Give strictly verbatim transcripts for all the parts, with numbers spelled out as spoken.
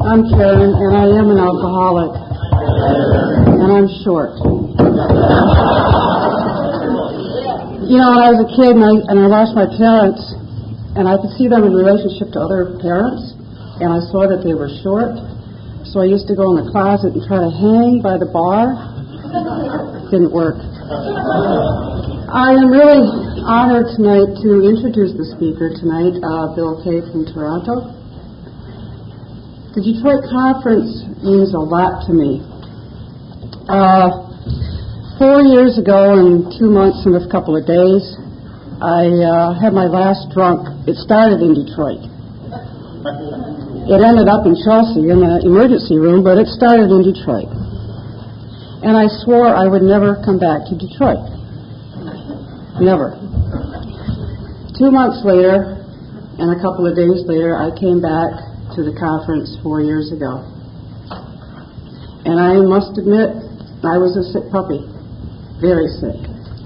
I'm Karen, and I am an alcoholic, and I'm short. You know, when I was a kid and I, and I lost my parents, and I could see them in relationship to other parents, and I saw that they were short, so I used to go in the closet and try to hang by the bar. Didn't work. I am really honored tonight to introduce the speaker tonight, uh, Bill Kay from Toronto. The Detroit Conference means a lot to me. Uh, four years ago, in two months and a couple of days, I uh, had my last drunk. It started in Detroit. It ended up in Chelsea in the emergency room, but it started in Detroit. And I swore I would never come back to Detroit. Never. Two months later, and a couple of days later, I came back to the conference four years ago. And I must admit, I was a sick puppy. Very sick.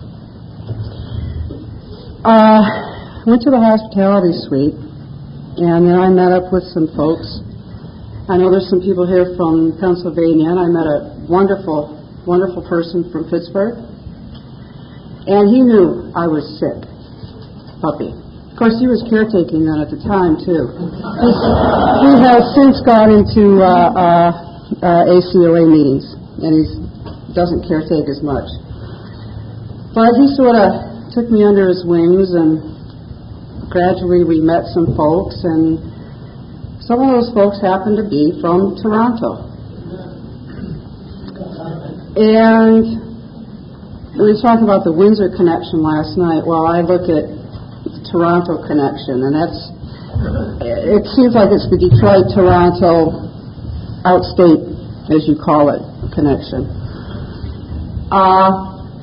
Uh, went to the hospitality suite, and then I met up with some folks. I know there's some people here from Pennsylvania, and I met a wonderful, wonderful person from Pittsburgh. And he knew I was sick. Puppy. Of course, he was caretaking then at the time, too. He's, he has since gone into uh, uh, uh, A C O A meetings, and he doesn't caretake as much. But he sort of took me under his wings, and gradually we met some folks, and some of those folks happened to be from Toronto. And we were talking about the Windsor connection last night. Well, I look at Toronto connection, and that's, it seems like it's the Detroit-Toronto outstate, as you call it, connection. Uh,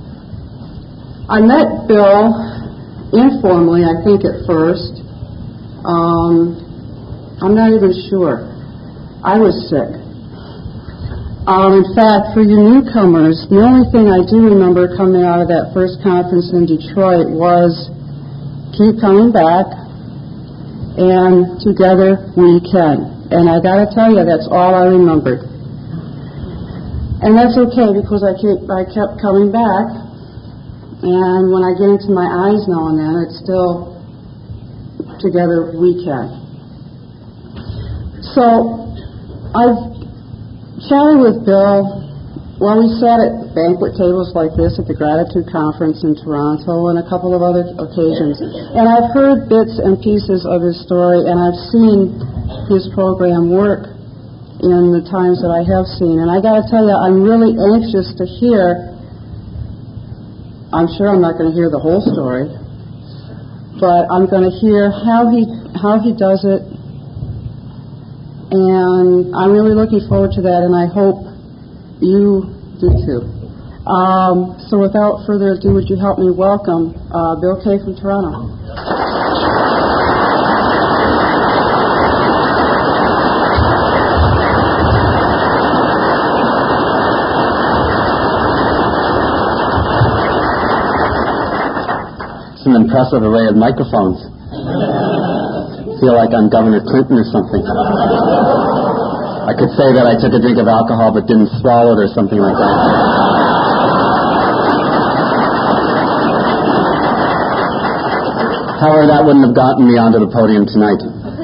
I met Bill informally, I think, at first. Um, I'm not even sure. I was sick. Um, in fact, for you newcomers, the only thing I do remember coming out of that first conference in Detroit was keep coming back, and together we can. And I got to tell you, that's all I remembered. And that's okay, because I kept, I kept coming back, and when I get into my eyes now and then, it's still together we can. So I've chatted with Bill. Well, we sat at banquet tables like this at the Gratitude Conference in Toronto and a couple of other occasions. And I've heard bits and pieces of his story, and I've seen his program work in the times that I have seen. And I got to tell you, I'm really anxious to hear, I'm sure I'm not going to hear the whole story, but I'm going to hear how he, how he does it. And I'm really looking forward to that, and I hope you do too. Um, so without further ado, would you help me welcome uh, Bill Kay from Toronto? It's an impressive array of microphones. I feel like I'm Governor Clinton or something. I could say that I took a drink of alcohol but didn't swallow it or something like that. However, that wouldn't have gotten me onto the podium tonight.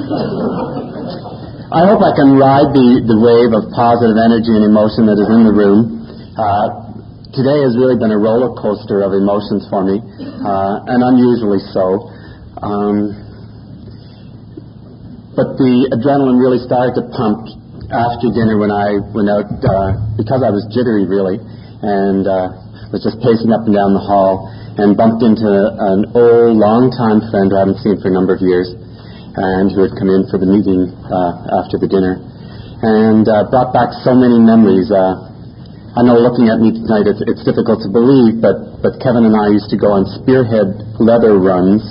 I hope I can ride the, the wave of positive energy and emotion that is in the room. Uh, today has really been a roller coaster of emotions for me, uh, and unusually so. Um, but the adrenaline really started to pump after dinner when I went out, uh, because I was jittery really, and uh, was just pacing up and down the hall, and bumped into an old, long-time friend who I haven't seen for a number of years, and who had come in for the meeting uh, after the dinner, and uh, brought back so many memories. Uh, I know looking at me tonight, it's, it's difficult to believe, but, but Kevin and I used to go on spearhead leather runs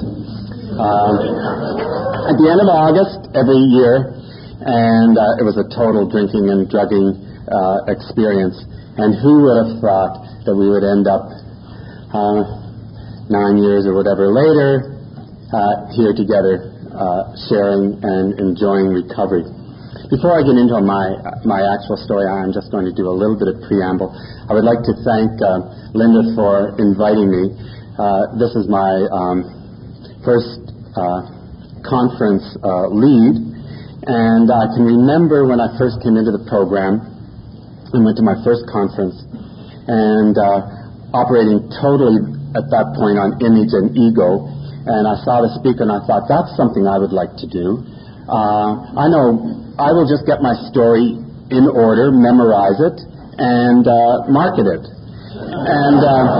uh, at the end of August every year. And uh, it was a total drinking and drugging uh, experience. And who would have thought that we would end up uh, nine years or whatever later uh, here together, uh, sharing and enjoying recovery. before I get into my my actual story, I'm just going to do a little bit of preamble. I would like to thank uh, Linda for inviting me. Uh, this is my um, first uh, conference uh, lead, and I can remember when I first came into the program and went to my first conference, and uh, operating totally at that point on image and ego, and I saw the speaker and I thought, that's something I would like to do. Uh, I know I will just get my story in order, memorize it, and uh, market it. And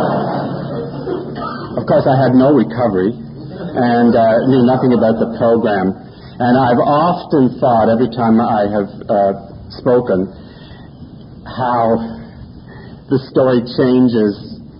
uh, of course I had no recovery and uh, knew nothing about the program. And I've often thought, every time I have uh, spoken, how the story changes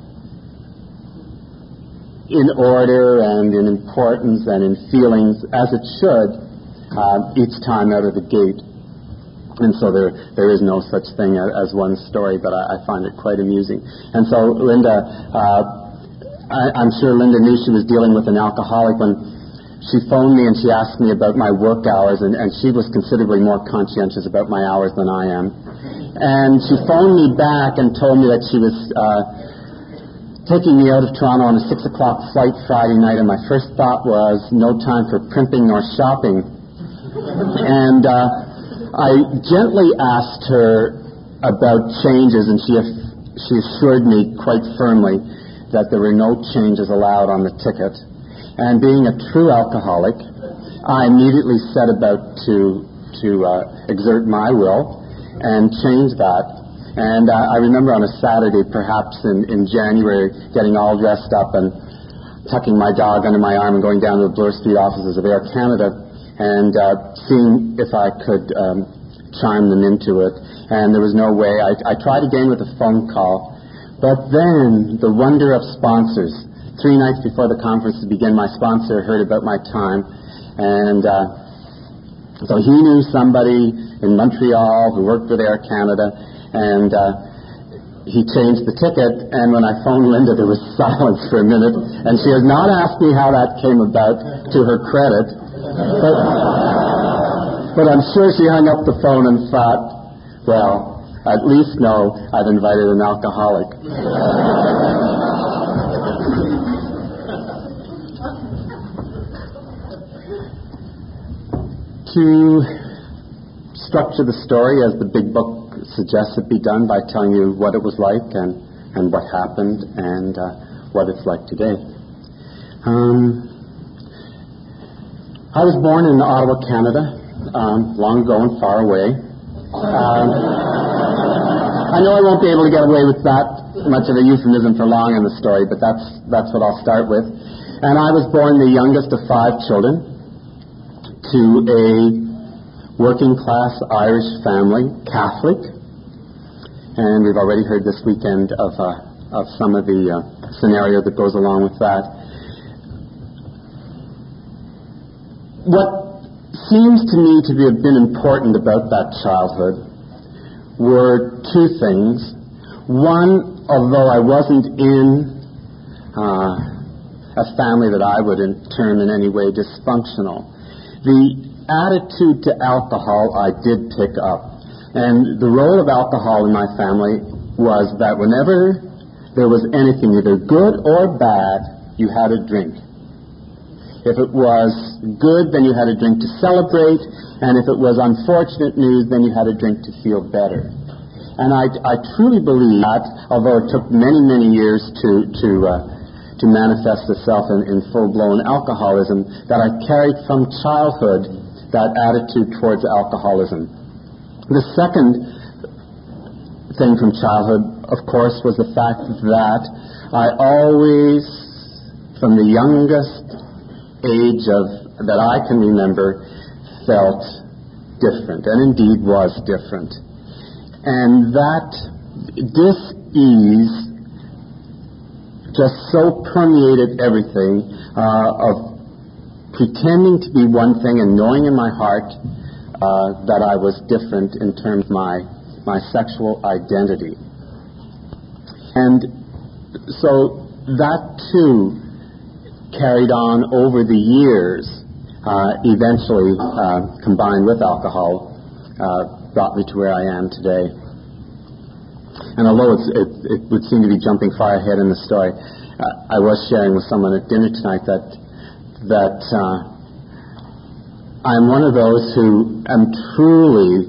in order and in importance and in feelings, as it should, uh, each time out of the gate. And so there there is no such thing as one story, but I, I find it quite amusing. And so Linda, uh, I, I'm sure Linda knew she was dealing with an alcoholic when she phoned me and she asked me about my work hours, and, and she was considerably more conscientious about my hours than I am. And she phoned me back and told me that she was uh, taking me out of Toronto on a six o'clock flight Friday night, and my first thought was, no time for primping nor shopping. And uh, I gently asked her about changes, and she she assured me quite firmly that there were no changes allowed on the ticket. And being a true alcoholic, I immediately set about to to uh, exert my will and change that. And uh, I remember on a Saturday, perhaps in, in January, getting all dressed up and tucking my dog under my arm and going down to the Bloor Street offices of Air Canada and uh, seeing if I could um, chime them into it. And there was no way. I, I tried again with a phone call. But then the wonder of sponsors. Three nights before the conference to begin, my sponsor heard about my time. And uh, so he knew somebody in Montreal who worked with Air Canada. And uh, he changed the ticket. And when I phoned Linda, there was silence for a minute. And she has not asked me how that came about, to her credit. But, but I'm sure she hung up the phone and thought, well, at least know I've invited an alcoholic. To structure the story as the big book suggests it be done by telling you what it was like and, and what happened and uh, what it's like today. Um... I was born in Ottawa, Canada, um, long ago and far away. Um, I know I won't be able to get away with that much of a euphemism for long in the story, but that's that's what I'll start with. And I was born the youngest of five children to a working-class Irish family, Catholic. And we've already heard this weekend of uh, of some of the uh, scenario that goes along with that. What seems to me to have been important about that childhood were two things. One, although I wasn't in uh, a family that I would term in any way dysfunctional, the attitude to alcohol I did pick up. And the role of alcohol in my family was that whenever there was anything, either good or bad, you had a drink. If it was good, then you had a drink to celebrate, and if it was unfortunate news, then you had a drink to feel better. And I, I truly believe that, although it took many, many years to to uh, to manifest itself in, in full-blown alcoholism, that I carried from childhood that attitude towards alcoholism. The second thing from childhood, of course, was the fact that I always, from the youngest age of that I can remember, felt different, and indeed was different. And that dis-ease just so permeated everything, uh, of pretending to be one thing and knowing in my heart uh, that I was different in terms of my, my sexual identity. And so that too carried on over the years, uh, eventually uh, combined with alcohol, uh, brought me to where I am today. And although it's, it, it would seem to be jumping far ahead in the story, uh, I was sharing with someone at dinner tonight that that uh, I'm one of those who am truly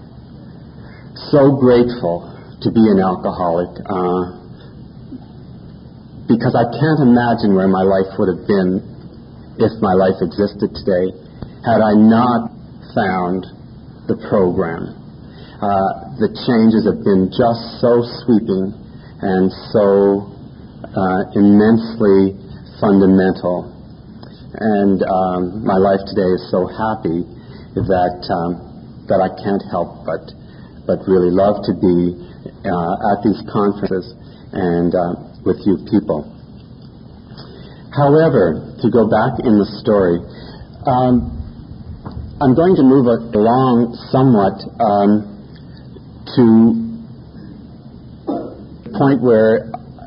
so grateful to be an alcoholic, uh, because I can't imagine where my life would have been if my life existed today had I not found the program. Uh, the changes have been just so sweeping and so uh, immensely fundamental. And um, my life today is so happy that um, that I can't help but but really love to be uh, at these conferences and uh, with you people. However, to go back in the story, um, I'm going to move along somewhat um, to the point where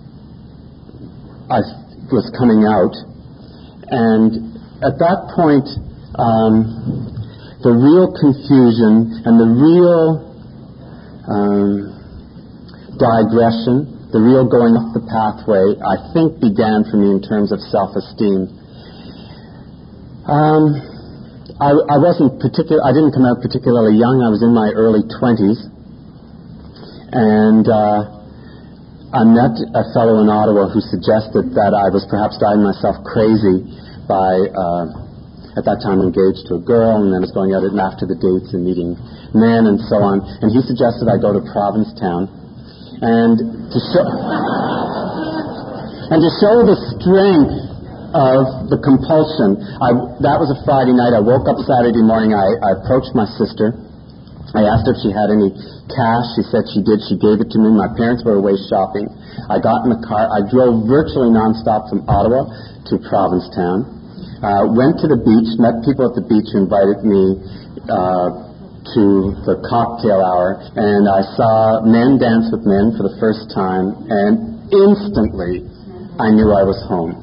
I was coming out, and at that point, um, the real confusion and the real um, digression, the real going off the pathway, I think began for me in terms of self-esteem. Um, I, I wasn't particular. I didn't come out particularly young. I was in my early twenties. And uh, I met a fellow in Ottawa who suggested that I was perhaps driving myself crazy by, uh, at that time, engaged to a girl, and then was going out after the dates and meeting men and so on. And he suggested I go to Provincetown. And to show, and to show the strength of the compulsion, I, that was a Friday night. I woke up Saturday morning. I, I approached my sister. I asked her if she had any cash. She said she did. She gave it to me. My parents were away shopping. I got in the car. I drove virtually nonstop from Ottawa to Provincetown. Uh, went to the beach, met people at the beach who invited me uh, to the cocktail hour, and I saw men dance with men for the first time, and instantly I knew I was home.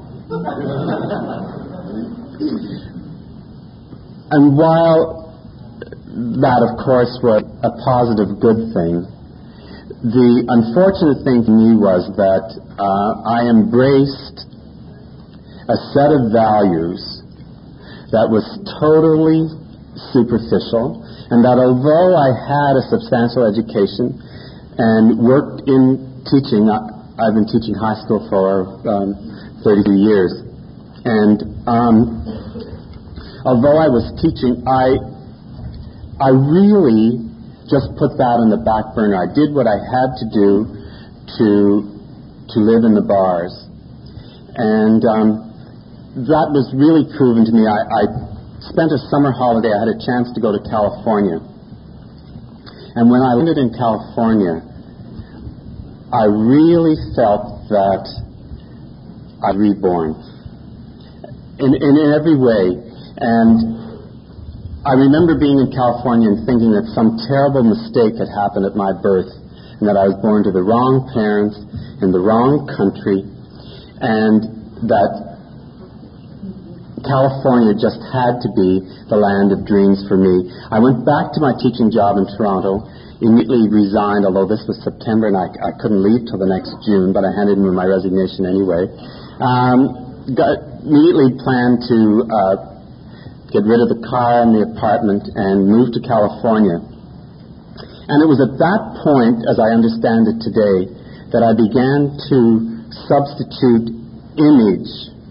And while that, of course, was a positive, good thing, the unfortunate thing to me was that uh, I embraced a set of values that was totally superficial, and that although I had a substantial education and worked in teaching, I, I've been teaching high school for um, thirty-two years, and um, although I was teaching, I I really just put that on the back burner. I did what I had to do to to live in the bars, and um, that was really proven to me. I, I spent a summer holiday. I had a chance to go to California, and when I landed in California, I really felt that I'd reborn in, in in every way. And I remember being in California and thinking that some terrible mistake had happened at my birth, and that I was born to the wrong parents in the wrong country, and that California just had to be the land of dreams for me. I went back to my teaching job in Toronto, immediately resigned, although this was September and I, I couldn't leave till the next June, but I handed in my resignation anyway. Um, got, immediately planned to uh, get rid of the car and the apartment and move to California. And it was at that point, as I understand it today, that I began to substitute image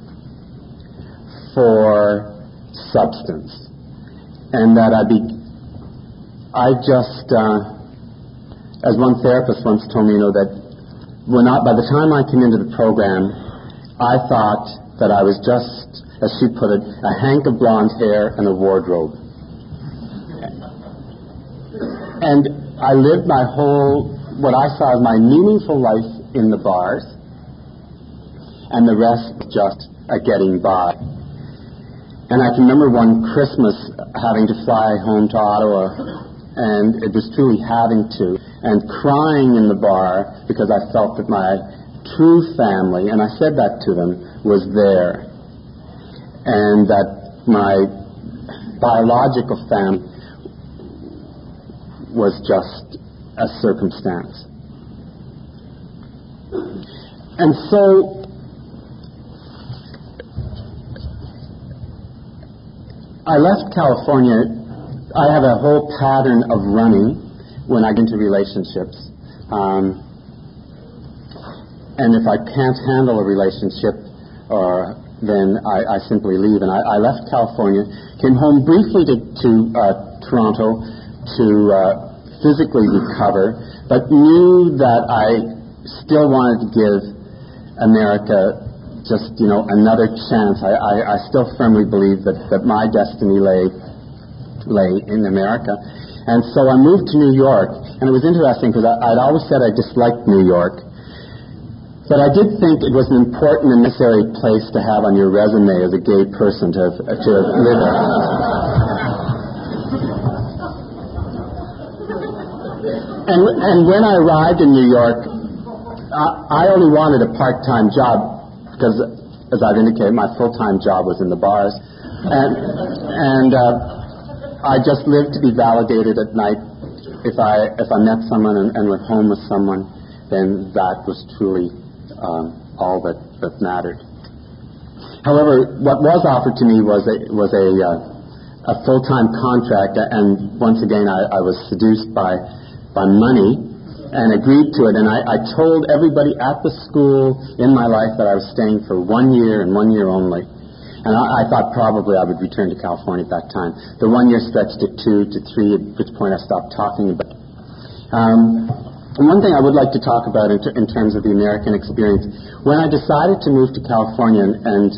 for substance. And that I be, I just, uh, as one therapist once told me, you know, that when I, by the time I came into the program, I thought that I was just, as she put it, a hank of blonde hair and a wardrobe. And I lived my whole, what I saw as my meaningful life in the bars, and the rest just a getting by. And I can remember one Christmas having to fly home to Ottawa, and it was truly having to, and crying in the bar because I felt that my true family, and I said that to them, was there. And that my biological family was just a circumstance. And so I left California. I have a whole pattern of running when I get into relationships. Um, and if I can't handle a relationship, or then I, I simply leave. And I, I left California, came home briefly to, to uh, Toronto to uh, physically recover, but knew that I still wanted to give America just, you know, another chance. I, I, I still firmly believe that, that my destiny lay lay in America. And so I moved to New York, and it was interesting because I'd always said I disliked New York, but I did think it was an important and necessary place to have on your resume as a gay person to, to live in. And, and when I arrived in New York, I, I only wanted a part-time job because, as I've indicated, my full-time job was in the bars. And, and uh, I just lived to be validated at night. If I if I met someone and, and went home with someone, then that was truly um, all that, that mattered. However, what was offered to me was a was a, uh, a full-time contract, and once again I, I was seduced by by money and agreed to it. And I, I told everybody at the school in my life that I was staying for one year and one year only. And I, I thought probably I would return to California at that time. The one year stretched to two to three, at which point I stopped talking about it. Um, and one thing I would like to talk about in, t- in terms of the American experience, when I decided to move to California, and, and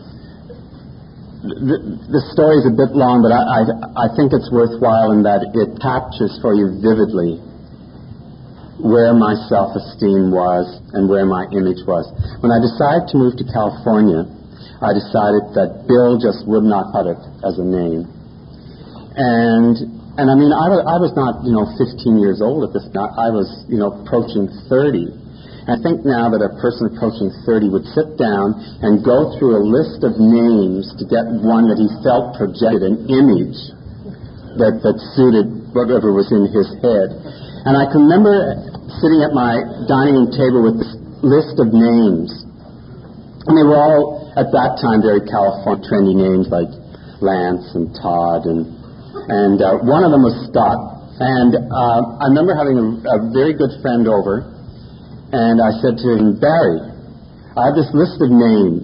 the, the story is a bit long, but I, I, I think it's worthwhile in that it captures for you vividly where my self-esteem was and where my image was. When I decided to move to California, I decided that Bill just would not cut it as a name. And, and I mean, I was, I was not, you know, fifteen years old at this time. I was, you know, approaching thirty. And I think now that a person approaching thirty would sit down and go through a list of names to get one that he felt projected an image that, that suited whatever was in his head. And I can remember sitting at my dining room table with this list of names. And they were all, at that time, very California trendy names like Lance and Todd. And, and uh, one of them was Scott. And uh, I remember having a, a very good friend over. And I said to him, Barry, I have this list of names.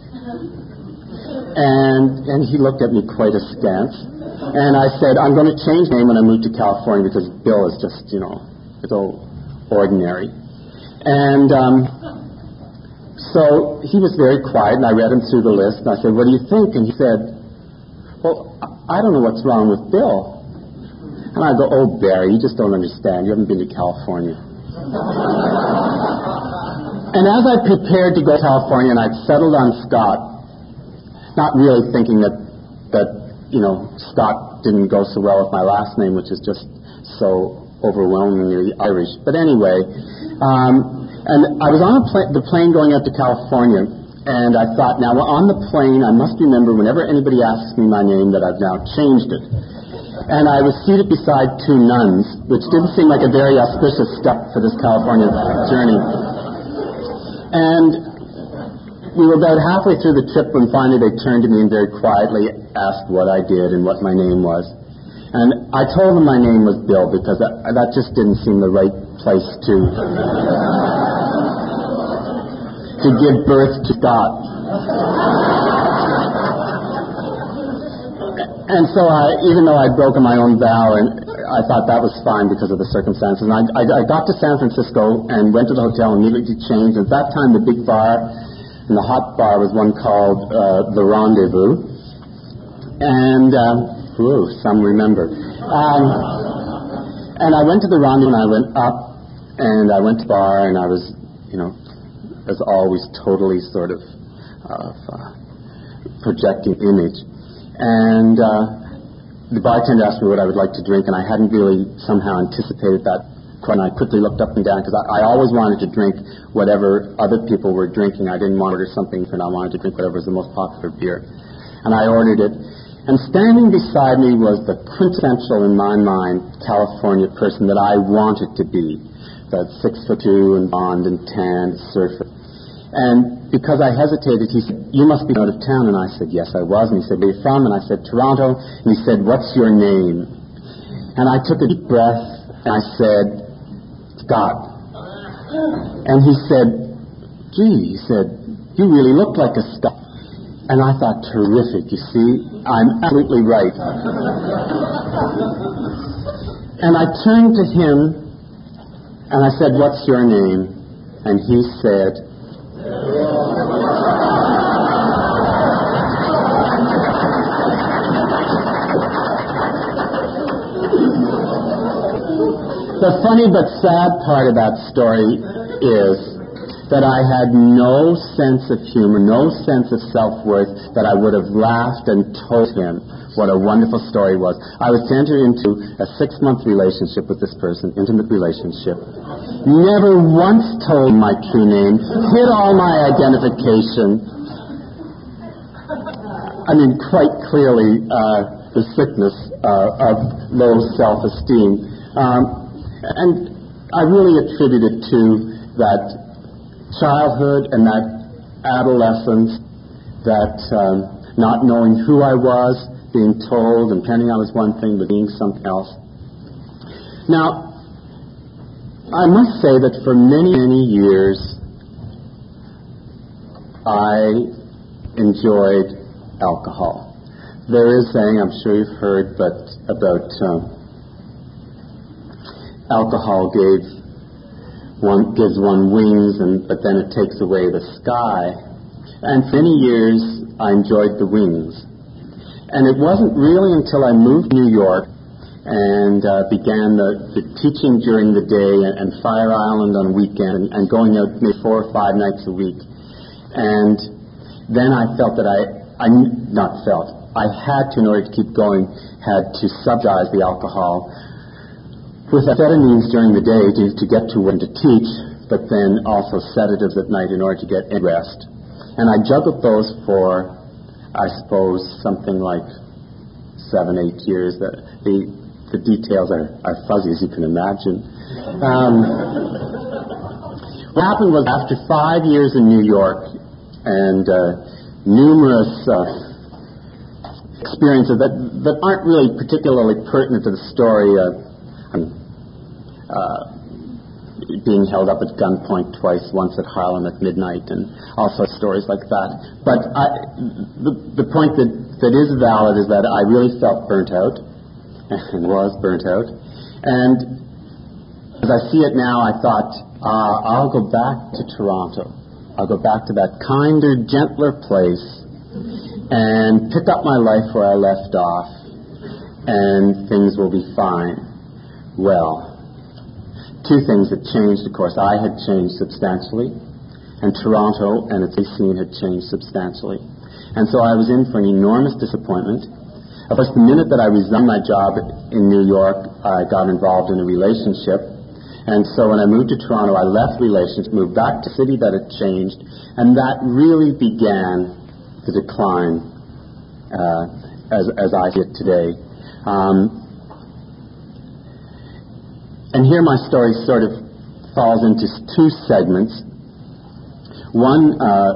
And, and he looked at me quite askance. And I said, I'm going to change name when I move to California because Bill is just, you know, so ordinary. And um, so he was very quiet, and I read him through the list, and I said, what do you think? And he said, well, I don't know what's wrong with Bill. And I go, oh, Barry, you just don't understand. You haven't been to California. And as I prepared to go to California, and I'd settled on Scott, not really thinking that, that you know, Scott didn't go so well with my last name, which is just so overwhelmingly Irish. But anyway, um, and I was on a pl- the plane going out to California, and I thought, now, well, on the plane, I must remember whenever anybody asks me my name that I've now changed it. And I was seated beside two nuns, which didn't seem like a very auspicious step for this California journey. And we were about halfway through the trip when finally they turned to me and very quietly asked what I did and what my name was. And I told them my name was Bill because that, that just didn't seem the right place to to give birth to Scott. And so I, even though I'd broken my own vow, and I thought that was fine because of the circumstances. And I, I, I got to San Francisco and went to the hotel and immediately changed. At that time, the big bar and the hot bar was one called uh, The Rendezvous. And, uh, ooh, some remember. Um, and I went to The Rendezvous and I went up and I went to the bar and I was, you know, as always, totally sort of uh, uh, projecting image. And uh, the bartender asked me what I would like to drink, and I hadn't really somehow anticipated that. And I quickly looked up and down because I, I always wanted to drink whatever other people were drinking. I didn't want to order something, and I wanted to drink whatever was the most popular beer. And I ordered it. And standing beside me was the quintessential, in my mind, California person that I wanted to be. That six foot two and blonde and tan surfer. And because I hesitated, he said, "You must be out of town." And I said, "Yes, I was." And he said, "Where are you from?" And I said, "Toronto." And he said, "What's your name?" And I took a deep breath and I said, "Scott." And he said, "Gee," he said, "you really look like a Scot." And I thought, terrific, you see, I'm absolutely right. And I turned to him and I said, "What's your name?" And he said, the funny but sad part of that story is that I had no sense of humor, no sense of self-worth, that I would have laughed and told him what a wonderful story was. I was to enter into a six-month relationship with this person, intimate relationship. Never once told my true name, hid all my identification. I mean, quite clearly, uh, the sickness uh, of low self-esteem. Um, and I really attribute it to that childhood and that adolescence, that um, not knowing who I was, being told and pretending I was one thing but being something else. Now, I must say that for many, many years I enjoyed alcohol. There is saying, I'm sure you've heard, but about um, alcohol gave One gives one wings, and but then it takes away the sky. And for many years, I enjoyed the wings. And it wasn't really until I moved to New York and uh, began the, the teaching during the day and, and Fire Island on weekend and, and going out maybe four or five nights a week. And then I felt that I, I not felt, I had to, in order to keep going, had to subsidize the alcohol with amphetamines during the day to, to get to when to teach, but then also sedatives at night in order to get rest. And I juggled those for, I suppose, something like seven, eight years. The, the, the details are, are fuzzy, as you can imagine. Um, what happened was, after five years in New York and uh, numerous uh, experiences that, that aren't really particularly pertinent to the story, uh, Uh, being held up at gunpoint twice, once at Harlem at midnight, and all sorts of stories like that. But I, the, the point that, that is valid is that I really felt burnt out, and was burnt out. And as I see it now, I thought, uh, I'll go back to Toronto. I'll go back to that kinder, gentler place and pick up my life where I left off, and things will be fine. Well, two things had changed, of course. I had changed substantially, and Toronto and its scene had changed substantially. And so I was in for an enormous disappointment. Of course, the minute that I resigned my job in New York, I got involved in a relationship. And so when I moved to Toronto, I left relations, moved back to a city that had changed, and that really began the decline uh, as, as I see it today. Um, And here my story sort of falls into two segments. One, uh,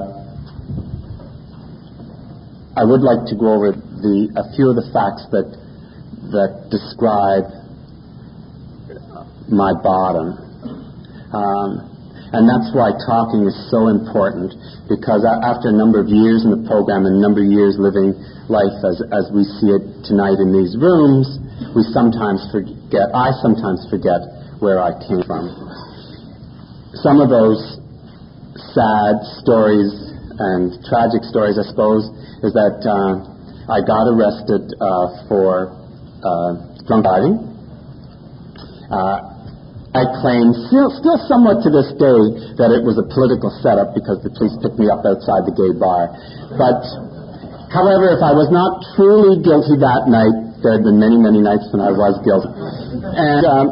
I would like to go over the a few of the facts that that describe my bottom. Um, and that's why talking is so important, because after a number of years in the program and a number of years living life as, as we see it tonight in these rooms, we sometimes forget, I sometimes forget where I came from. Some of those sad stories and tragic stories, I suppose, is that uh, I got arrested uh, for uh, drunk driving. Uh, I claim, still, still somewhat to this day, that it was a political setup because the police picked me up outside the gay bar. But, however, if I was not truly guilty that night, there had been many, many nights when I was guilty. And, um,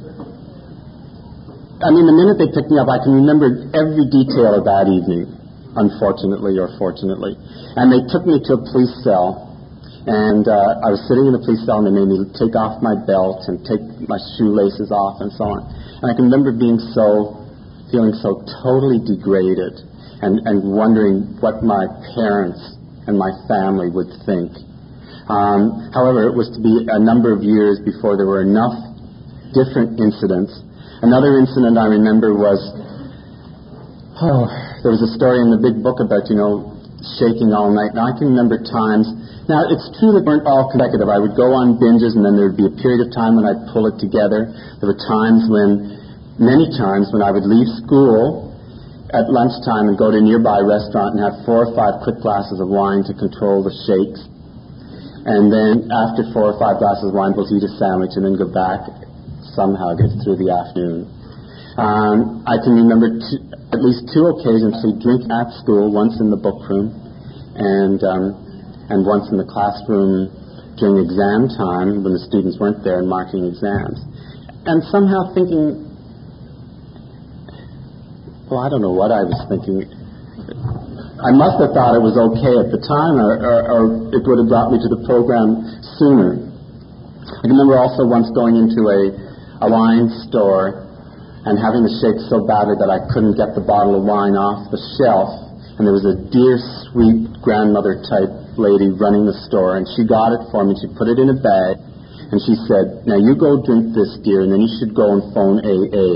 I mean, the minute they picked me up, I can remember every detail of that evening, unfortunately or fortunately. And they took me to a police cell, And uh, I was sitting in the police cell, and they made me take off my belt and take my shoelaces off and so on. And I can remember being so, feeling so totally degraded and, and wondering what my parents and my family would think. Um, however, it was to be a number of years before there were enough different incidents. Another incident I remember was, oh, there was a story in the big book about, you know, shaking all night. Now, I can remember times. Now, it's true that they weren't all consecutive. I would go on binges, and then there would be a period of time when I'd pull it together. There were times when, many times, when I would leave school at lunchtime and go to a nearby restaurant and have four or five quick glasses of wine to control the shakes. And then after four or five glasses of wine, we'll eat a sandwich and then go back, somehow get through the afternoon. Um, I can remember two, at least two occasions to drink at school, once in the book room and um, and once in the classroom during exam time when the students weren't there and marking exams. And somehow thinking, well, I don't know what I was thinking. I must have thought it was okay at the time, or, or, or it would have brought me to the program sooner. I can remember also once going into a, a wine store and having the shake so badly that I couldn't get the bottle of wine off the shelf. And there was a dear, sweet grandmother-type lady running the store, and she got it for me. She put it in a bag, and she said, "Now you go drink this, dear, and then you should go and phone A A."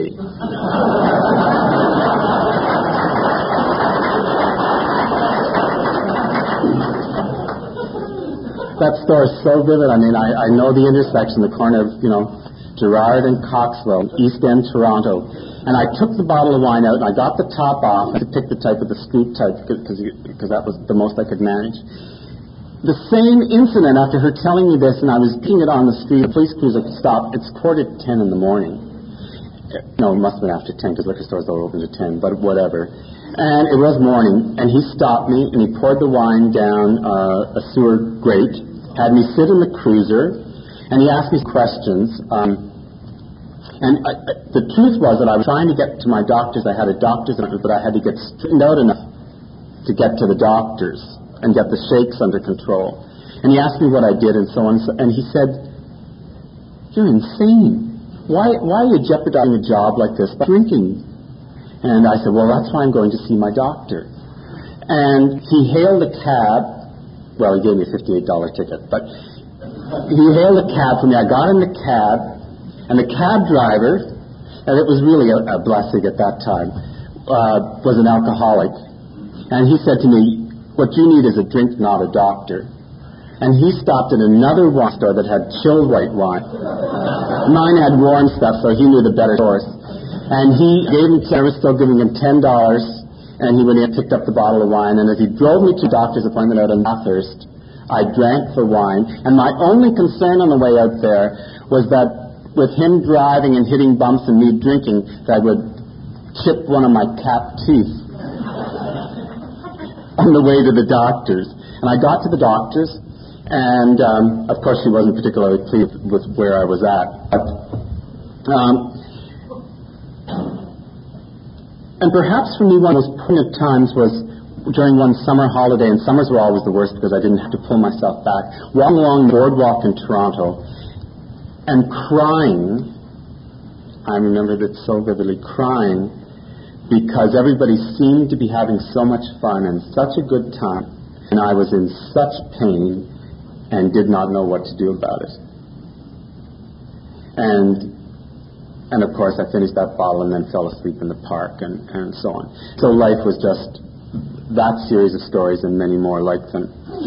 That store is so vivid. I mean, I, I know the intersection, the corner of, you know, Gerrard and Coxwell, East End, Toronto. And I took the bottle of wine out, and I got the top off. I picked the type with the scoop type because that was the most I could manage. The same incident, after her telling me this, and I was getting it on the street, the police cruiser stopped. It's quarter to ten in the morning. No, it must have been after ten because liquor stores don't open to ten, but whatever. And it was morning, and he stopped me, and he poured the wine down uh, a sewer grate, had me sit in the cruiser, and he asked me questions. Um, And I, I, the truth was that I was trying to get to my doctors. I had a doctor's appointment, but I had to get straightened out enough to get to the doctors and get the shakes under control. And he asked me what I did and so on. And he said, "You're insane. Why, why are you jeopardizing a job like this by drinking?" And I said, "Well, that's why I'm going to see my doctor." And he hailed a cab. Well, he gave me a fifty-eight dollars ticket, but he hailed a cab for me. I got in the cab. And the cab driver, and it was really a, a blessing at that time, uh, was an alcoholic. And he said to me, "What you need is a drink, not a doctor." And he stopped at another wine store that had chilled white wine. Mine had warm stuff, so he knew the better source. And he gave me, I was still giving him ten dollars, and he went in and picked up the bottle of wine. And as he drove me to the doctor's appointment out in Bathurst, I drank the wine. And my only concern on the way out there was that with him driving and hitting bumps and me drinking, that I would chip one of my cap teeth on the way to the doctor's. And I got to the doctor's, and um, of course she wasn't particularly pleased with where I was at. But, um, and perhaps for me one of those poignant times was during one summer holiday, and summers were always the worst because I didn't have to pull myself back, walking along the boardwalk in Toronto, and crying. I remember that so vividly, crying because everybody seemed to be having so much fun and such a good time, and I was in such pain and did not know what to do about it. And and of course I finished that bottle and then fell asleep in the park and, and so on. So life was just that series of stories and many more like them.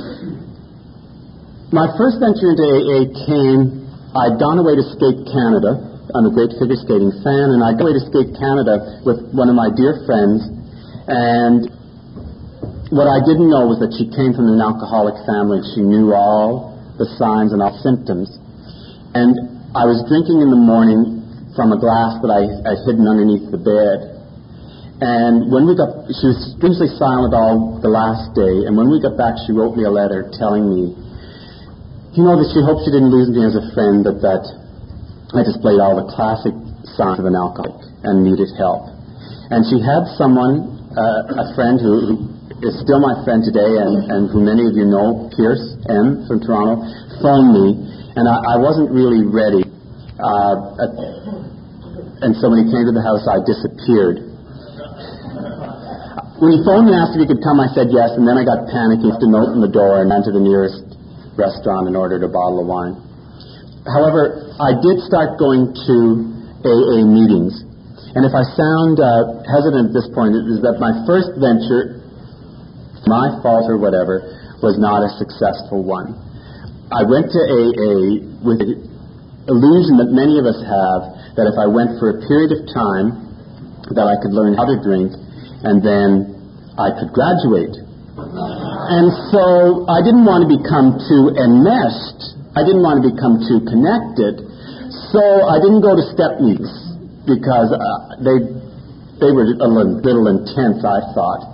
My first venture into A A came, I'd gone away to Skate Canada. I'm a great figure skating fan, and I'd gone away to Skate Canada with one of my dear friends, and what I didn't know was that she came from an alcoholic family. She knew all the signs and all symptoms. And I was drinking in the morning from a glass that I had hidden underneath the bed. And when we got, she was strangely silent all the last day, and when we got back, she wrote me a letter telling me, you know, that she hoped she didn't lose me as a friend, but that I displayed all the classic signs of an alcoholic and needed help. And she had someone, uh, a friend who, who is still my friend today, and, and who many of you know, Pierce. M from Toronto, phoned me, and I, I wasn't really ready. Uh, at, and so when he came to the house, I disappeared. When he phoned me and asked if he could come, I said yes, and then I got panicky, left a note on the door, and ran to the nearest restaurant and ordered a bottle of wine. However, I did start going to A A meetings, and if I sound uh, hesitant at this point, it is that my first venture, my fault or whatever, was not a successful one. I went to A A with the illusion that many of us have that if I went for a period of time that I could learn how to drink and then I could graduate. And so I didn't want to become too enmeshed. I didn't want to become too connected. So I didn't go to step meets because uh, they they were a little intense, I thought.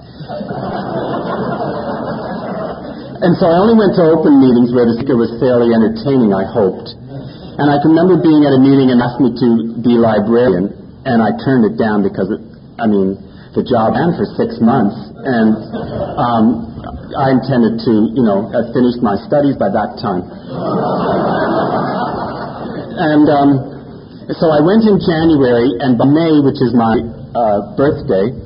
And so I only went to open meetings where the speaker was fairly entertaining, I hoped. And I can remember being at a meeting and asked me to be librarian, and I turned it down because, it, I mean, the job ran for six months, and um, I intended to, you know, have finished my studies by that time. And um, so I went in January, and by May, which is my uh, birthday,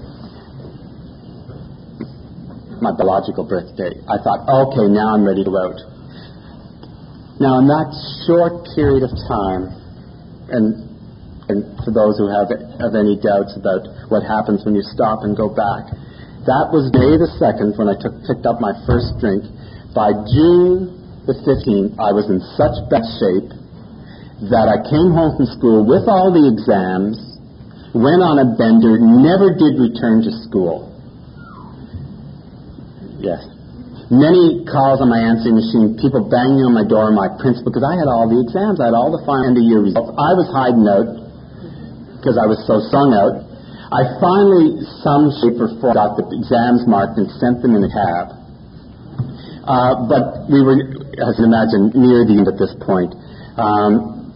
my biological birthday, I thought, okay, now I'm ready to go out. Now, in that short period of time, and and for those who have, have any doubts about what happens when you stop and go back, that was May the second when I took, picked up my first drink. By June the fifteenth, I was in such bad shape that I came home from school with all the exams, went on a bender, never did return to school. Yes. Many calls on my answering machine, people banging on my door, my principal, because I had all the exams, I had all the final end of year results. I was hiding out because I was so sung out. I finally, some shape or form, got the exams marked and sent them in a cab. Uh, but we were, as you imagine, near the end at this point. Um,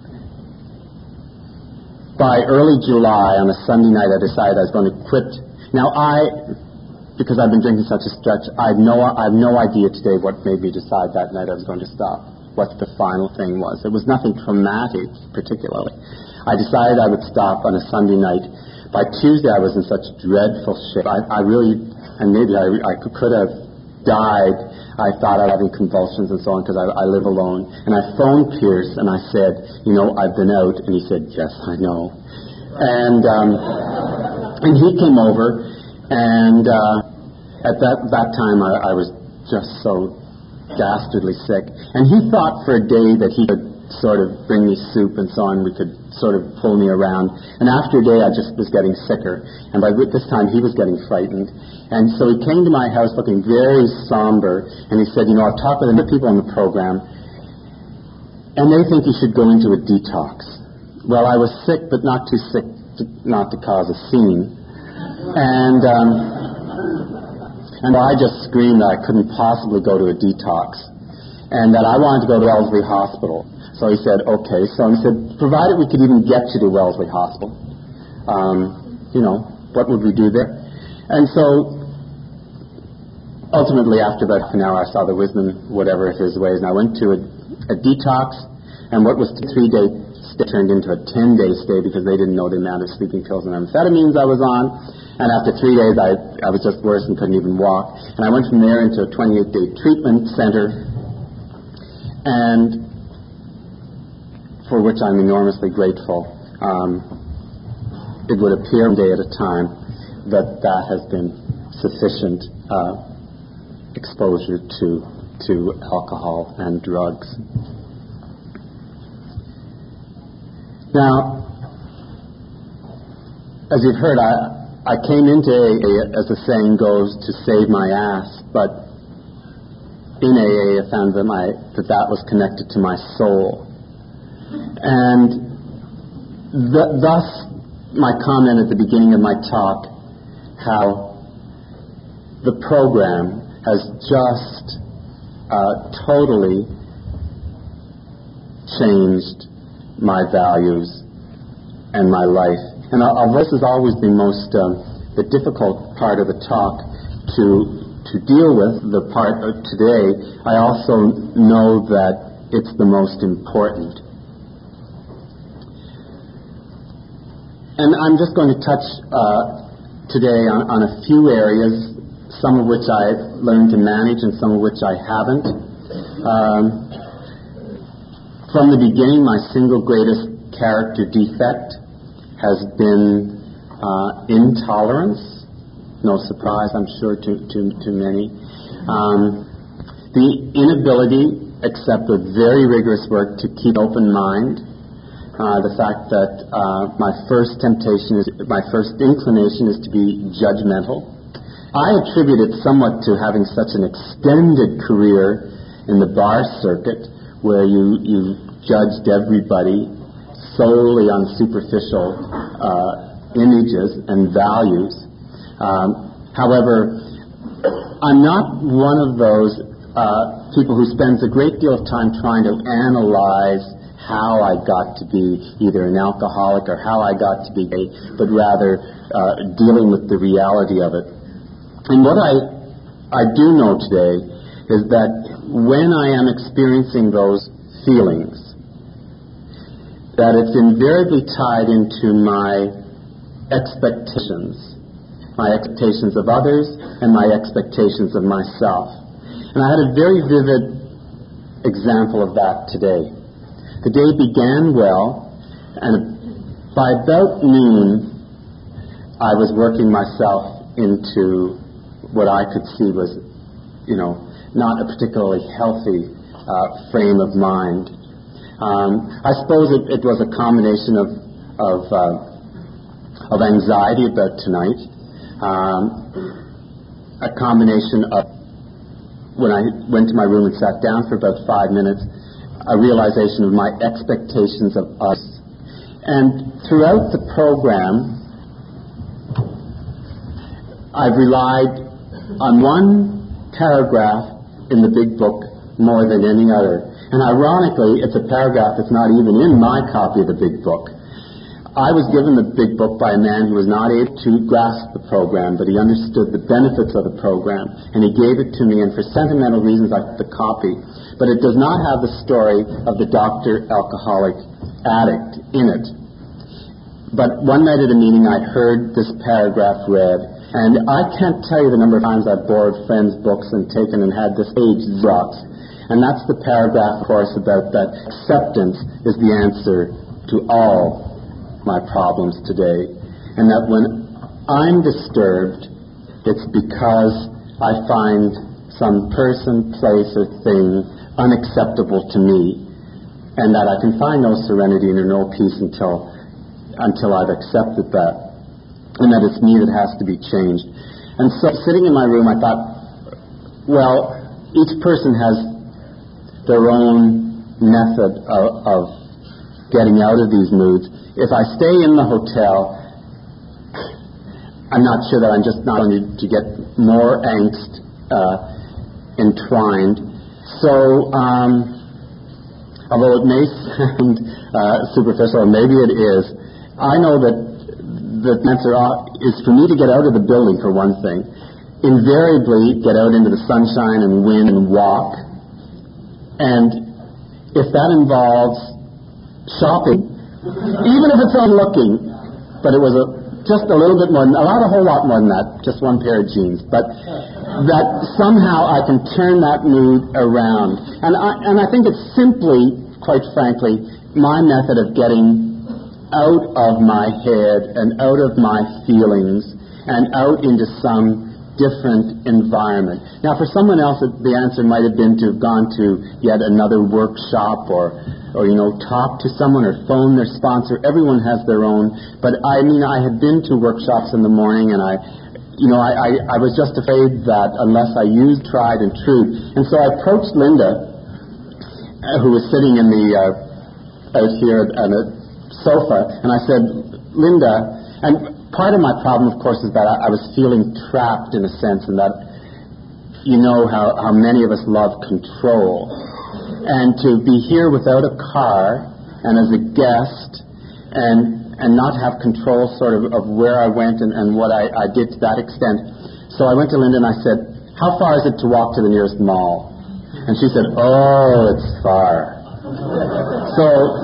by early July, on a Sunday night, I decided I was going to quit. Now, I... because I've been drinking such a stretch, I have no I have no idea today what made me decide that night I was going to stop, what the final thing was. It was nothing traumatic, particularly. I decided I would stop on a Sunday night. By Tuesday, I was in such dreadful shape. I, I really, and maybe I, I could, could have died. I thought I was having convulsions and so on because I, I live alone. And I phoned Pierce and I said, you know, I've been out. And he said, yes, I know. And, um, and he came over. And uh, at that that time, I, I was just so dastardly sick. And he thought for a day that he could sort of bring me soup and so on. We could sort of pull me around. And after a day, I just was getting sicker. And by this time, he was getting frightened. And so he came to my house looking very somber. And he said, you know, I've talked with the people on the program, and they think you should go into a detox. Well, I was sick, but not too sick to, not to cause a scene. And um, and I just screamed that I couldn't possibly go to a detox and that I wanted to go to Wellesley Hospital. So he said, okay. So he said, provided we could even get you to Wellesley Hospital, um, you know, what would we do there? And so ultimately, after about an hour, I saw the wisdom, whatever his ways, and I went to a, a detox, and what was a three-day stay turned into a ten-day stay because they didn't know the amount of sleeping pills and amphetamines I was on. And after three days, I, I was just worse and couldn't even walk. And I went from there into a twenty-eight day treatment center, and for which I'm enormously grateful. Um, it would appear one day at a time that that has been sufficient uh, exposure to to alcohol and drugs. Now, as you've heard, I. I came into A A, as the saying goes, to save my ass, but in A A I found that, my, that that was connected to my soul. And th- thus, my comment at the beginning of my talk, how the program has just uh, totally changed my values and my life. And although this has always been most um, the difficult part of the talk to to deal with the part of today, I also know that it's the most important. And I'm just going to touch uh, today on, on a few areas, some of which I've learned to manage and some of which I haven't. Um, from the beginning, my single greatest character defect has been uh, intolerance. No surprise, I'm sure, to, to, to many. Um, the inability, except with very rigorous work, to keep open mind. Uh, the fact that uh, my first temptation is, my first inclination is to be judgmental. I attribute it somewhat to having such an extended career in the bar circuit, where you, you judged everybody solely on superficial uh, images and values. Um, however, I'm not one of those uh, people who spends a great deal of time trying to analyze how I got to be either an alcoholic or how I got to be gay, but rather uh, dealing with the reality of it. And what I, I do know today is that when I am experiencing those feelings, that it's invariably tied into my expectations, my expectations of others and my expectations of myself. And I had a very vivid example of that today. The day began well, and by about noon, I was working myself into what I could see was, you know, not a particularly healthy uh, frame of mind. Um, I suppose it, it was a combination of of, uh, of anxiety about tonight, um, a combination of when I went to my room and sat down for about five minutes, a realization of my expectations of us. And throughout the program, I've relied on one paragraph in the big book more than any other. And ironically, it's a paragraph that's not even in my copy of the big book. I was given the big book by a man who was not able to grasp the program, but he understood the benefits of the program, and he gave it to me, and for sentimental reasons I took the copy. But it does not have the story of the doctor alcoholic addict in it. But one night at a meeting I heard this paragraph read, and I can't tell you the number of times I've borrowed friends' books and taken and had this page dropped. And that's the paragraph, of course, about that acceptance is the answer to all my problems today. And that when I'm disturbed, it's because I find some person, place, or thing unacceptable to me, and that I can find no serenity and no peace until until I've accepted that, and that it's me that has to be changed. And so sitting in my room, I thought, well, each person has their own method of, of getting out of these moods. If I stay in the hotel, I'm not sure that I'm just not going to get more angst uh, entwined. So, um, although it may sound uh, superficial, and maybe it is, I know that the answer is for me to get out of the building, for one thing. Invariably, get out into the sunshine and wind and walk. And if that involves shopping, even if it's on looking, but it was a, just a little bit more, a lot, a whole lot more than that, just one pair of jeans, but that somehow I can turn that mood around. And I, and I think it's simply, quite frankly, my method of getting out of my head and out of my feelings and out into some different environment. Now, for someone else, the answer might have been to have gone to yet another workshop or, or you know, talk to someone or phone their sponsor. Everyone has their own. But, I mean, I had been to workshops in the morning, and I, you know, I, I, I was just afraid that unless I used tried and true. And so I approached Linda, who was sitting in the, uh, out here on a sofa, and I said, Linda, and part of my problem, of course, is that I, I was feeling trapped in a sense, and that you know how, how many of us love control. And to be here without a car and as a guest and and not have control sort of, of where I went and, and what I, I did to that extent. So I went to Linda and I said, how far is it to walk to the nearest mall? And she said, oh, it's far. So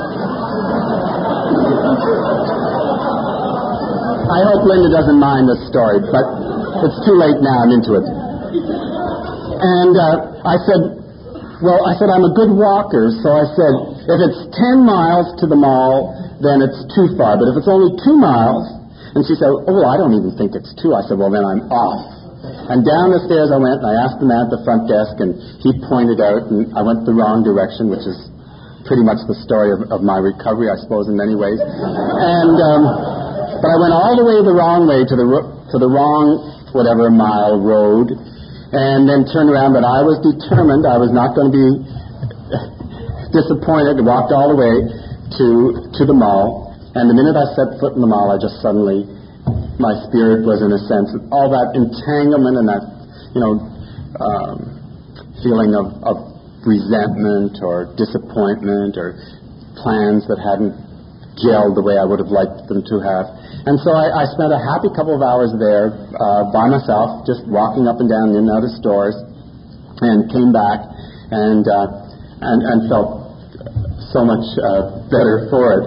I hope Linda doesn't mind this story, but it's too late now. I'm into it. And uh, I said, well, I said, I'm a good walker, so I said, if it's ten miles to the mall, then it's too far. But if it's only two miles, and she said, oh, I don't even think it's two. I said, well, then I'm off. And down the stairs I went, and I asked the man at the front desk, and he pointed out, and I went the wrong direction, which is pretty much the story of, of my recovery, I suppose, in many ways. And um, but I went all the way the wrong way to the to the wrong whatever mile road, and then turned around. But I was determined; I was not going to be disappointed. I walked all the way to to the mall, and the minute I set foot in the mall, I just suddenly, my spirit was, in a sense, all that entanglement and that, you know, um, feeling of, of resentment or disappointment or plans that hadn't gelled the way I would have liked them to have. And so I, I spent a happy couple of hours there uh, by myself, just walking up and down in and out of stores, and came back and uh, and, and felt so much uh, better for it.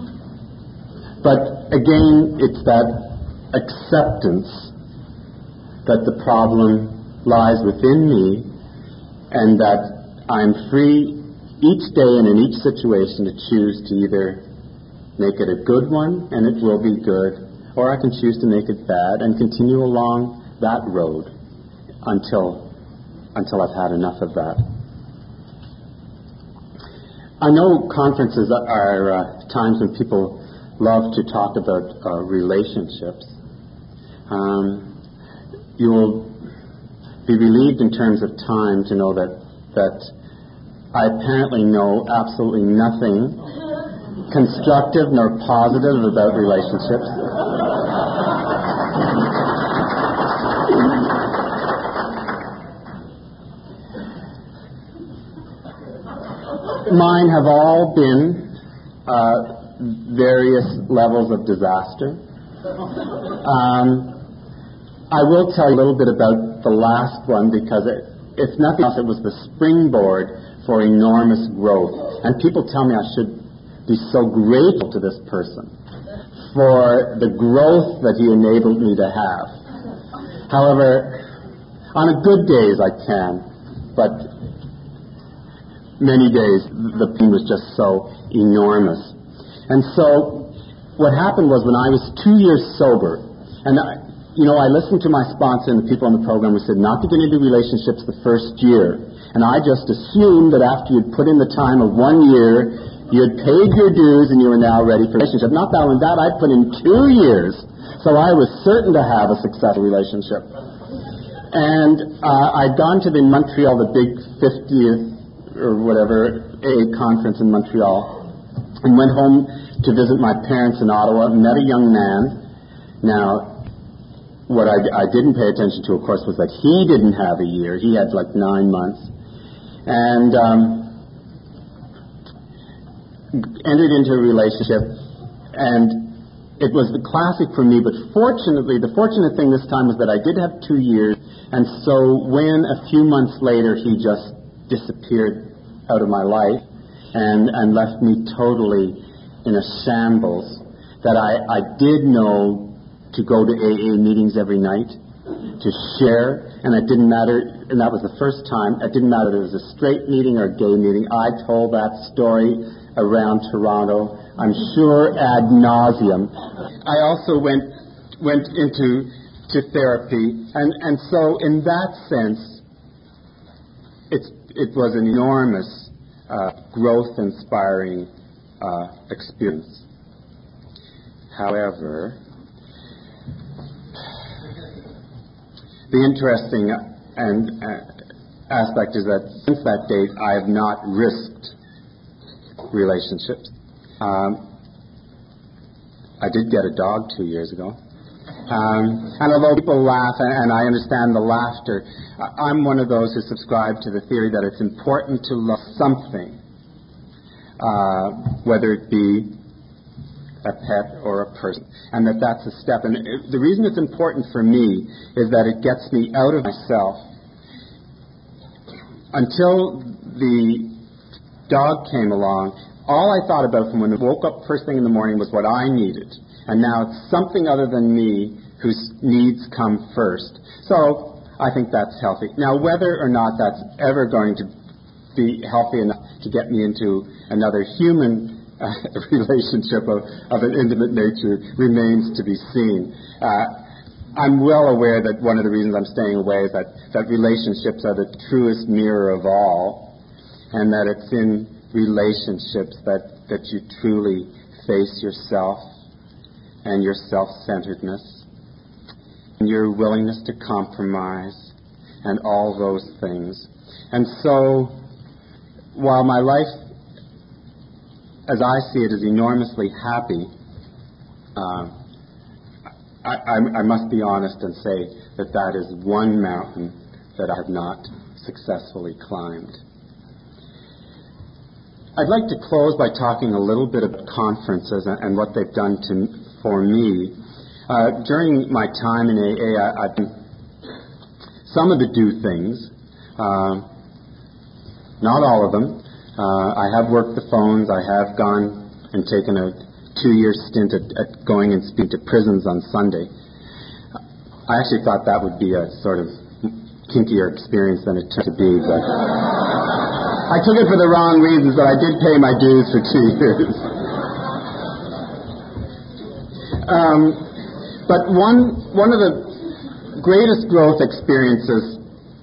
But again, it's that acceptance that the problem lies within me, and that I'm free each day and in each situation to choose to either make it a good one, and it will be good, or I can choose to make it bad and continue along that road until until I've had enough of that. I know conferences are uh, times when people love to talk about uh, relationships. Um, you will be relieved in terms of time to know that that I apparently know absolutely nothing constructive nor positive about relationships. Mine have all been uh, various levels of disaster. Um, I will tell you a little bit about the last one, because it, if nothing else, it was the springboard for enormous growth. And people tell me I should be so grateful to this person for the growth that he enabled me to have. However, on a good days I can, but many days the pain was just so enormous. And so what happened was, when I was two years sober, and I, you know, I listened to my sponsor and the people on the program who said not to get into relationships the first year. And I just assumed that after you'd put in the time of one year, you had paid your dues and you were now ready for a relationship. Not that one, that I'd put in two years. So I was certain to have a successful relationship. And uh, I'd gone to the Montreal, the big fiftieth or whatever A A conference in Montreal, and went home to visit my parents in Ottawa and met a young man. Now, what I, I didn't pay attention to, of course, was that he didn't have a year. He had like nine months. And um, entered into a relationship, and it was the classic for me, but fortunately, the fortunate thing this time was that I did have two years, and so when a few months later he just disappeared out of my life and, and left me totally in a shambles, that I, I did know to go to A A meetings every night, to share, and it didn't matter, and that was the first time, it didn't matter if it was a straight meeting or a gay meeting. I told that story around Toronto, I'm sure ad nauseum. I also went went into to therapy, and, and so in that sense, it's, it was an enormous uh, growth-inspiring uh, experience. However, the interesting and uh, aspect is that since that date, I have not risked relationships. Um, I did get a dog two years ago. Um, and although people laugh, and, and I understand the laughter, I'm one of those who subscribe to the theory that it's important to love something, uh, whether it be a pet or a person, and that that's a step. And it, the reason it's important for me is that it gets me out of myself until the dog came along, all I thought about from when I woke up first thing in the morning was what I needed. And now it's something other than me whose needs come first. So I think that's healthy. Now, whether or not that's ever going to be healthy enough to get me into another human uh, relationship of, of an intimate nature remains to be seen. Uh, I'm well aware that one of the reasons I'm staying away is that, that relationships are the truest mirror of all, and that it's in relationships that, that you truly face yourself and your self-centeredness and your willingness to compromise and all those things. And so, while my life, as I see it, is enormously happy, uh, I, I, I must be honest and say that that is one mountain that I have not successfully climbed. I'd like to close by talking a little bit about conferences and, and what they've done to, for me. Uh, during my time in A A, I, I've done some of the do things, uh, not all of them. Uh, I have worked the phones. I have gone and taken a two-year stint at, at going and speaking to prisons on Sunday. I actually thought that would be a sort of kinkier experience than it turned to be, but I took it for the wrong reasons, but I did pay my dues for two years. um, but one one of the greatest growth experiences,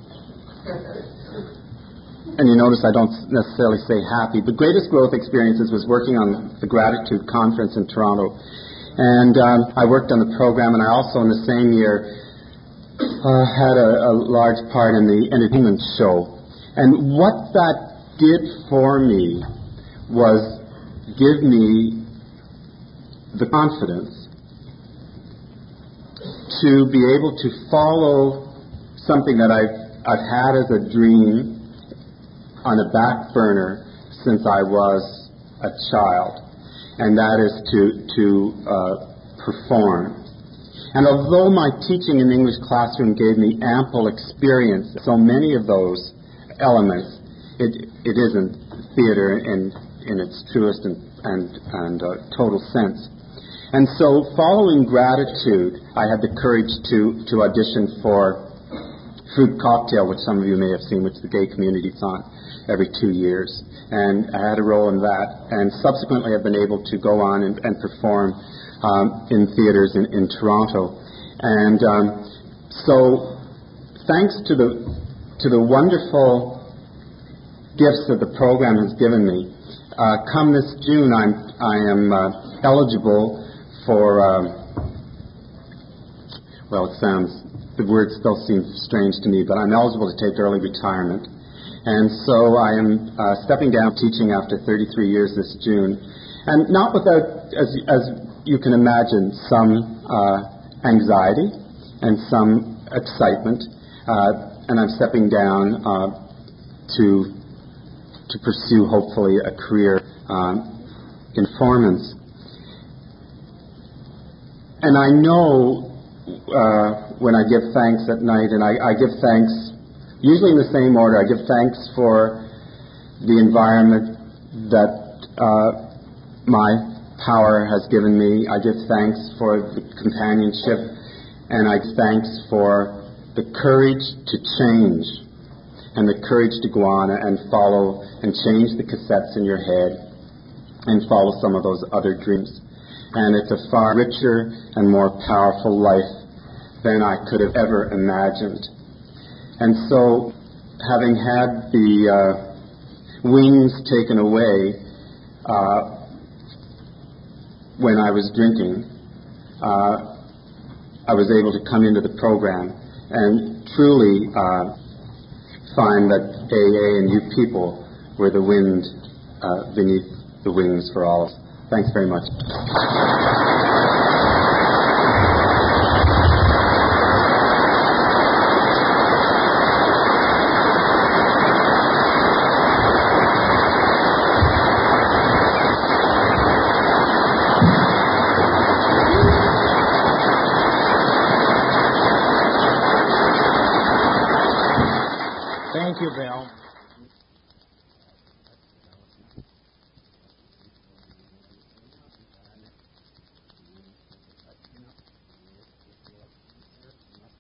and you notice I don't necessarily say happy, but greatest growth experiences was working on the Gratitude Conference in Toronto. And um, I worked on the program, and I also in the same year uh, had a, a large part in the entertainment show. And what that did for me was give me the confidence to be able to follow something that I've, I've had as a dream on a back burner since I was a child, and that is to, to uh, perform. And although my teaching in the English classroom gave me ample experience, so many of those elements, it, it isn't theater in, in its truest and, and, and uh, total sense. And so following Gratitude, I had the courage to, to audition for Fruit Cocktail, which some of you may have seen, which the gay community's on every two years. And I had a role in that. And subsequently I've been able to go on and, and perform um, in theaters in, in Toronto. And um, so thanks to the, to the wonderful gifts that the program has given me, uh, come this June I'm, I am uh, eligible for, um, well, it sounds, the word still seems strange to me, but I'm eligible to take early retirement. And so I am uh, stepping down teaching after thirty-three years this June. And not without, as, as you can imagine, some uh, anxiety and some excitement. Uh, and I'm stepping down uh, to, to pursue, hopefully, a career um, in performance. And I know uh, when I give thanks at night, and I, I give thanks usually in the same order. I give thanks for the environment that uh, my power has given me. I give thanks for the companionship, and I give thanks for the courage to change and the courage to go on and follow and change the cassettes in your head and follow some of those other dreams. And it's a far richer and more powerful life than I could have ever imagined. And so, having had the uh, wings taken away uh, when I was drinking, uh, I was able to come into the program and truly uh, find that A A and you people were the wind uh, beneath the wings for all of us. Thanks very much.